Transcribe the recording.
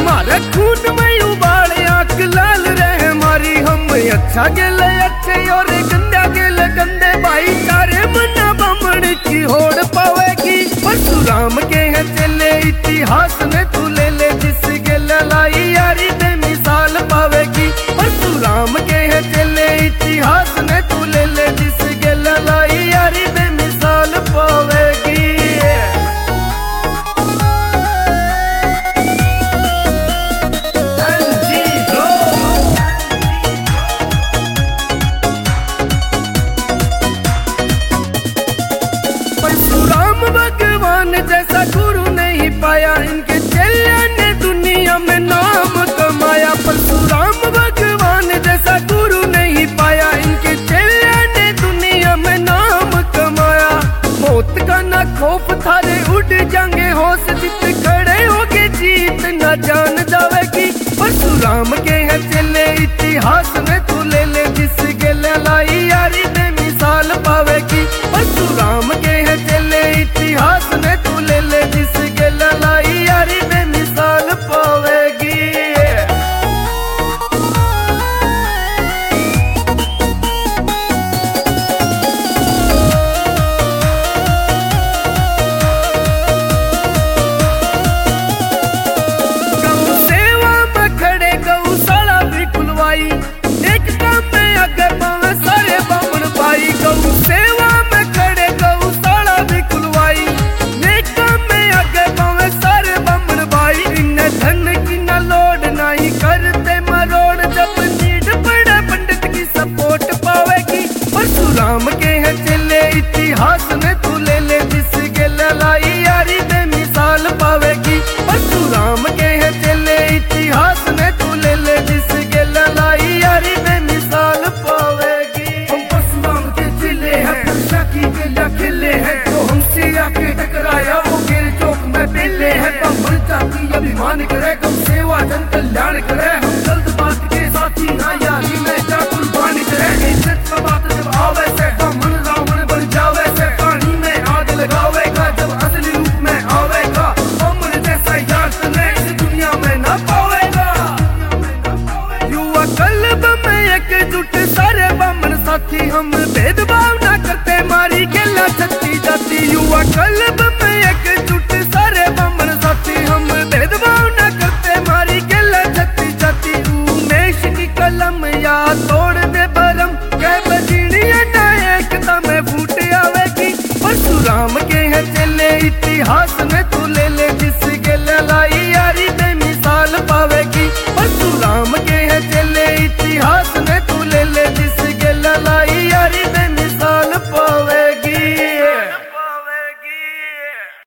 मारे खून में उबाले आंख लाल रहे हमारी। हम अच्छा गेले अच्छे और गंदा गेले गंदे, भाईचारे मना बामण की होड़ पावेगी। परशुराम के हैं चले इतिहास में तू ले ले, जिस गेले लाई यारी दे मिसाल पावेगी। परशुराम के हैं चले इतिहास में तू ले ले, जिस गेले लाई यारी दे मिसाल पावेगी। परशुराम भगवान जैसा गुरु नहीं पाया, इनके चेले ने दुनिया में नाम कमाया। परशुराम भगवान जैसा गुरु नहीं पाया, इनके चेले ने दुनिया में नाम कमाया। मौत का ना खौफ थारे उड़ जाएंगे होश, जित खड़े होके जीत न जान जावेगी। परशुराम के हैं चले इतिहास में तू ले ले, जिस गेले लाई यारी दे मिसाल पावेगी। परशुराम के हैं चले इतिहास में तू ले ले, जिस गेले लाई यारी दे मिसाल पावेगी। गौ सेवा में खड़े गौशाला भी खुलवाई, एक काम में आगे पावे सारे बामण भाई। गौ सेवा में खड़े गौशाला भी खुलवाई, एक काम में आगे पावे सारे बामण भाई। इन्हें धन की न लोड नहीं करते मरोड़, जब नीड पड़े पंडित की सपोर्ट पावेगी। परशुराम के हैं चले इतिहास में तू ले ले, जिस गेले लाई यारी दे मिसाल पावेगी। परशुराम के हैं चले इतिहास में तू ले ले, जिस गेले लाई यारी दे मिसाल पावेगी। हम परशुराम के जिले हैं, परशा की गेला खिले हैं, तो हमसे आके टकराया वो गिर चौक में पेले हैं। बामण जाति अभिमान करे, गौ सेवा जन कल्याण करे, हम जल्दबाज के साथी ना यारी में जा कुर्बान करे। इज्जत का बात जब आवे से, बामण रावण बन जावे से, पानी में आग लगावेगा जब असली रूप में आवेगा। बामण जैसा यार तने इस दुनिया में ना पावेगा। युवा कल्ब में एकजुट सारे बामण साथी, हम भेदभाव ना करते मारी गेला छत्ती जाती। युवा कल्ब में एकजुट सारे बामण साथी, हम भेदभाव ना करते मारी गेला छत्ती जाती। उमेश की कलम या तोड़ दे बरम, कह बजीड़िया ना एकता में फूट आवेगी। परशुराम के हैं चले इतिहास में तू ले ले, जिस गेले लाई यारी दे मिसाल पावेगी।